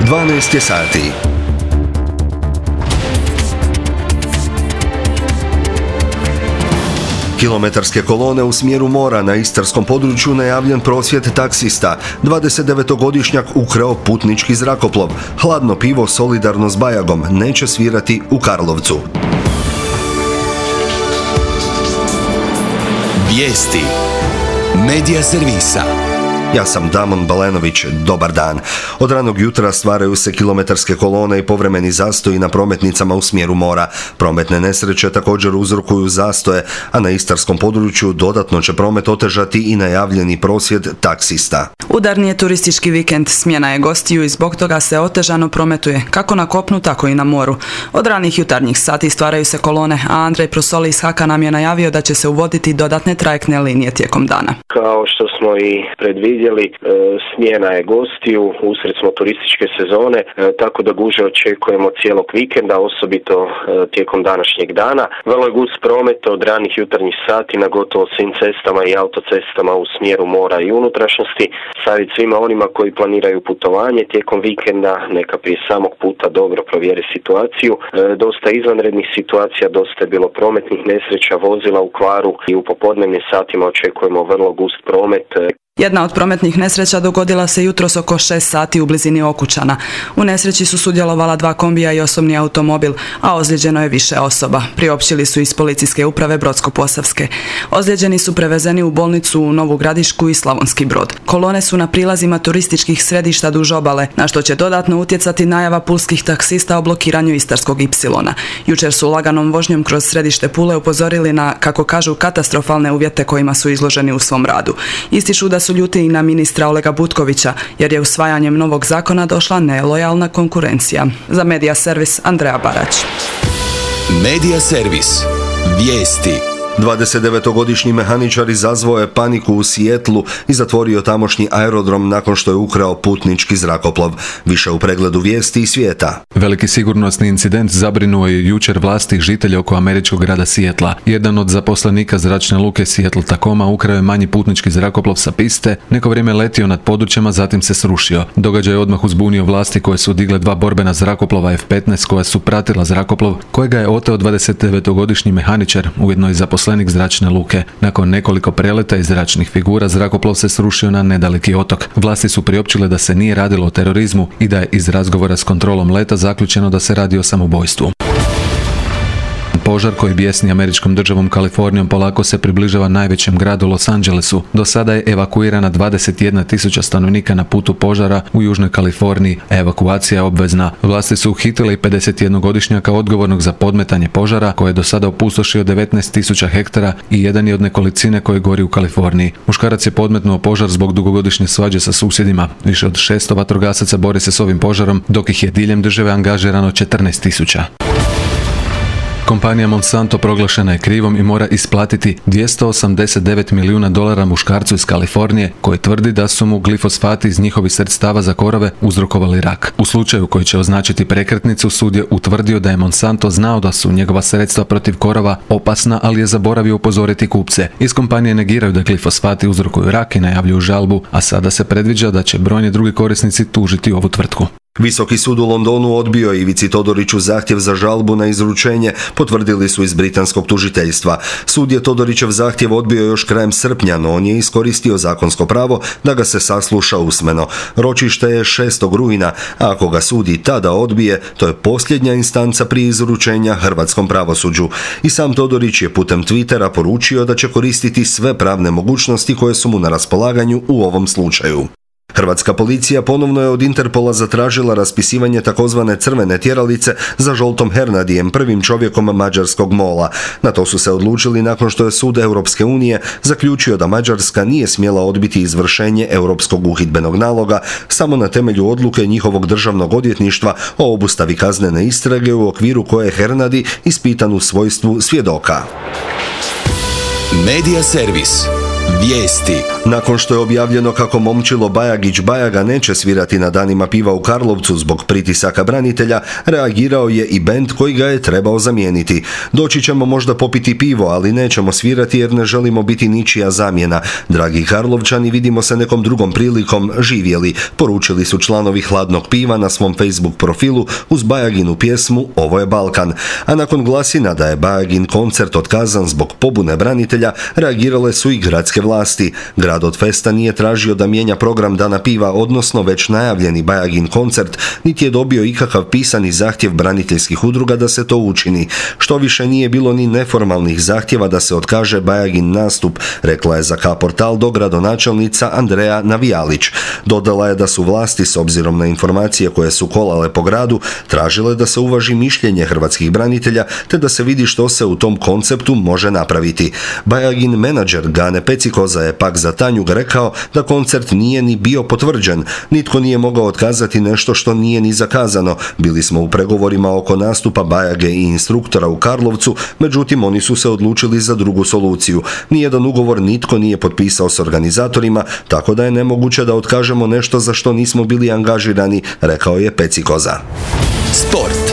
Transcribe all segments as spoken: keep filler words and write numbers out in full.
dvanaest je sati. Kilometarske kolone u smjeru mora na istarskom području najavljen prosvjed taksista. dvadesetdevetogodišnjak ukrao putnički zrakoplov. Hladno pivo solidarno s Bajagom neće svirati u Karlovcu. Vijesti Medija servisa. Ja sam Damon Balenović, dobar dan. Od ranog jutra stvaraju se kilometarske kolone i povremeni zastoji na prometnicama u smjeru mora. Prometne nesreće također uzrokuju zastoje, a na istarskom području dodatno će promet otežati i najavljeni prosvjed taksista. Udarni je turistički vikend, smjena je gostiju i zbog toga se otežano prometuje, kako na kopnu, tako i na moru. Od ranih jutarnjih sati stvaraju se kolone, a Andrej Prosoli iz Haka nam je najavio da će se uvoditi dodatne trajektne linije tijekom dana. Kao što smo i predvidjeli, smjena je gostiju, usred smo turističke sezone, tako da gužve očekujemo cijelog vikenda, osobito tijekom današnjeg dana. Vrlo je gust promet od ranih jutarnjih sati na gotovo svim cestama i autocestama u smjeru mora i unutrašnjosti. Savjet svima onima koji planiraju putovanje tijekom vikenda, neka prije samog puta dobro provjere situaciju. Dosta izvanrednih situacija, dosta je bilo prometnih nesreća, vozila u kvaru i u popodnevnim satima očekujemo vrlo gust promet. Jedna od prometnih nesreća dogodila se jutros oko šest sati u blizini Okučana. U nesreći su sudjelovala dva kombija i osobni automobil, a ozlijeđeno je više osoba. Priopćili su iz policijske uprave Brodsko-posavske. Ozlijeđeni su prevezeni u bolnicu u Novu Gradišku i Slavonski Brod. Kolone su na prilazima turističkih središta duž obale, na što će dodatno utjecati najava pulskih taksista o blokiranju Istarskog ipsilona. Jučer su laganom vožnjom kroz središte Pule upozorili na, kako kažu, katastrofalne uvjete kojima su izloženi u svom radu. Ističu da su ljuti i na ministra Olega Butkovića, jer je usvajanjem novog zakona došla nelojalna konkurencija. Za Medija servis Andreja Barać. Medija servis. Vijesti. dvadesetdevetogodišnji mehaničar izazvao je paniku u Sijetlu i zatvorio tamošnji aerodrom nakon što je ukrao putnički zrakoplov. Više u pregledu vijesti i svijeta. Veliki sigurnosni incident zabrinuo je jučer vlasti žitelja oko američkog grada Sijetla. Jedan od zaposlenika zračne luke Seattle Tacoma ukrao je manji putnički zrakoplov sa piste, neko vrijeme letio nad područjima, zatim se srušio. Događaj je odmah uzbunio vlasti koje su digle dva borbena zrakoplova F petnaest koja su pratila zrakoplov, kojega je oteo dvadesetdevetogodišnji mehaničar, ujedno i zaposlenik zračne luke. Nakon nekoliko preleta i zračnih figura, zrakoplov se srušio na nedaleki otok. Vlasti su priopćile da se nije radilo o terorizmu i da je iz razgovora s kontrolom leta zaključeno da se radi o samoubojstvu. Požar koji bijesni američkom državom Kalifornijom polako se približava najvećem gradu Los Angelesu. Do sada je evakuirana dvadeset jedna tisuća stanovnika na putu požara u južnoj Kaliforniji. Evakuacija je obvezna. Vlasti su uhitile i pedesetjednogodišnjaka odgovornog za podmetanje požara, koji je do sada opustošio devetnaest tisuća hektara i jedan je od nekolicine koji gori u Kaliforniji. Muškarac je podmetnuo požar zbog dugogodišnje svađe sa susjedima. Više od šesto vatrogasaca bori se s ovim požarom, dok ih je diljem države angažirano četrnaest tisuća. Kompanija Monsanto proglašena je krivom i mora isplatiti dvjesto osamdeset devet milijuna dolara muškarcu iz Kalifornije koji tvrdi da su mu glifosfati iz njihovih sredstava za korove uzrokovali rak. U slučaju koji će označiti prekretnicu, sud je utvrdio da je Monsanto znao da su njegova sredstva protiv korova opasna, ali je zaboravio upozoriti kupce. Iz kompanije negiraju da glifosfati uzrokuju rak i najavljuju žalbu, a sada se predviđa da će brojni drugi korisnici tužiti ovu tvrtku. Visoki sud u Londonu odbio je Ivici Todoriću zahtjev za žalbu na izručenje, potvrdili su iz britanskog tužiteljstva. Sud je Todorićev zahtjev odbio još krajem srpnja, no on je iskoristio zakonsko pravo da ga se sasluša usmeno. Ročište je šestog rujna, a ako ga sud i tada odbije, to je posljednja instanca prije izručenja hrvatskom pravosuđu. I sam Todorić je putem Twittera poručio da će koristiti sve pravne mogućnosti koje su mu na raspolaganju u ovom slučaju. Hrvatska policija ponovno je od Interpola zatražila raspisivanje takozvane crvene tjeralice za Zsoltom Hernadijem, prvim čovjekom mađarskog mola. Na to su se odlučili nakon što je sud Europske unije zaključio da Mađarska nije smjela odbiti izvršenje europskog uhidbenog naloga samo na temelju odluke njihovog državnog odvjetništva o obustavi kaznene istrage u okviru koje je Hernadi ispitan u svojstvu svjedoka. Medija servis. Vijesti. Nakon što je objavljeno kako momčilo Bajagić Bajaga neće svirati na danima piva u Karlovcu zbog pritisaka branitelja, reagirao je i bend koji ga je trebao zamijeniti. Doći ćemo možda popiti pivo, ali nećemo svirati jer ne želimo biti ničija zamjena. Dragi Karlovčani, vidimo se nekom drugom prilikom, živjeli, poručili su članovi Hladnog piva na svom Facebook profilu uz Bajaginu pjesmu Ovo je Balkan. A nakon glasina da je Bajagin koncert otkazan zbog pobune branitelja, reagirale su i gradske vlasti. Grad od festa nije tražio da mijenja program Dana piva, odnosno već najavljeni Bajagin koncert, niti je dobio ikakav pisani zahtjev braniteljskih udruga da se to učini. Što više nije bilo ni neformalnih zahtjeva da se otkaže Bajagin nastup, rekla je za K-portal dogradonačelnica Andreja Navijalić. Dodala je da su vlasti, s obzirom na informacije koje su kolale po gradu, tražile da se uvaži mišljenje hrvatskih branitelja te da se vidi što se u tom konceptu može napraviti. Bajagin menadžer Gane Pecikoza je pak za Tanjug rekao da koncert nije ni bio potvrđen. Nitko nije mogao otkazati nešto što nije ni zakazano. Bili smo u pregovorima oko nastupa Bajage i instruktora u Karlovcu, međutim oni su se odlučili za drugu soluciju. Nijedan ugovor nitko nije potpisao s organizatorima, tako da je nemoguće da otkažemo nešto za što nismo bili angažirani, rekao je Pecikoza. Sport.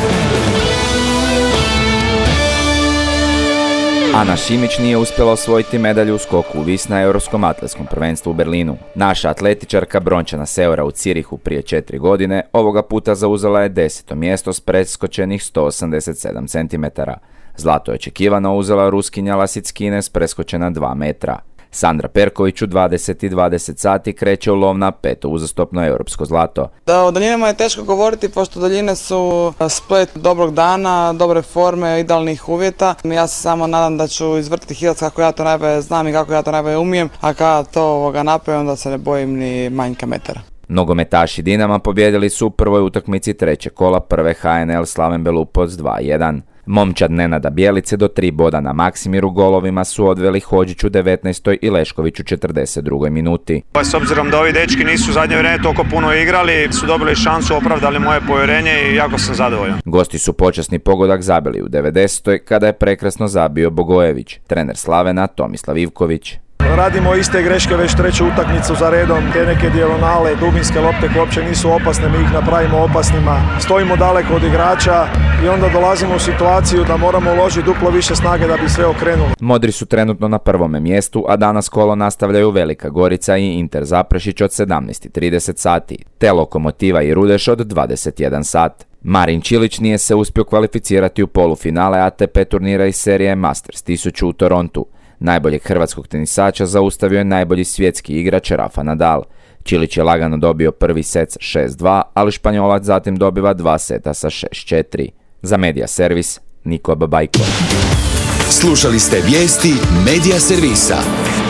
Ana Šimić nije uspjela osvojiti medalju u skoku u vis na Europskom atletskom prvenstvu u Berlinu. Naša atletičarka brončana Seora u Cirihu prije četiri godine ovoga puta zauzela je deseto mjesto s preskočenih sto osamdeset sedam centimetara. Zlato je očekivano uzela Ruskinja Lasickine s preskočena dva metra. Sandra Perković u dvadeset i dvadeset sati kreće u lov na peto uzastopno europsko zlato. Da, o daljinama je teško govoriti pošto daljine su splet dobrog dana, dobre forme, idealnih uvjeta. Ja se samo nadam da ću izvrtiti hilac kako ja to najbolje znam i kako ja to najbolje umijem, a kada to ovoga napravim onda se ne bojim ni manjka metara. Nogometaši Dinama pobjedili su u prvoj utakmici trećeg kola prve H N L Slaven Belupovac dva jedan. Momčad Nenada Bjelice do tri boda na Maksimiru golovima su odveli Hodžić u devetnaestoj i Lešković u četrdeset drugoj minuti. S obzirom da ovi dečki nisu zadnje vrijeme toliko puno igrali, su dobili šansu, opravdali moje povjerenje i jako sam zadovoljan. Gosti su počasni pogodak zabili u devedesetoj kada je prekrasno zabio Bogojević, trener Slavena Tomislav Ivković. Radimo iste greške već treću utakmicu za redom, te neke dijagonale, dubinske lopte koje uopće nisu opasne, mi ih napravimo opasnima. Stojimo daleko od igrača i onda dolazimo u situaciju da moramo uložiti duplo više snage da bi sve okrenuli. Modri su trenutno na prvome mjestu, a danas kolo nastavljaju Velika Gorica i Inter Zaprešić od sedamnaest i trideset sati, te Lokomotiva i Rudeš od dvadeset jedan sat. Marin Čilić nije se uspio kvalificirati u polufinale A T P turnira iz serije Masters tisuću u Torontu. Najboljeg hrvatskog tenisača zaustavio je najbolji svjetski igrač Rafa Nadal. Čilić je lagano dobio prvi set šest dva, ali Španjolac zatim dobiva dva seta sa šest četiri. Za Medija Servis, Niko Babajko. Slušali ste vijesti Medija Servisa.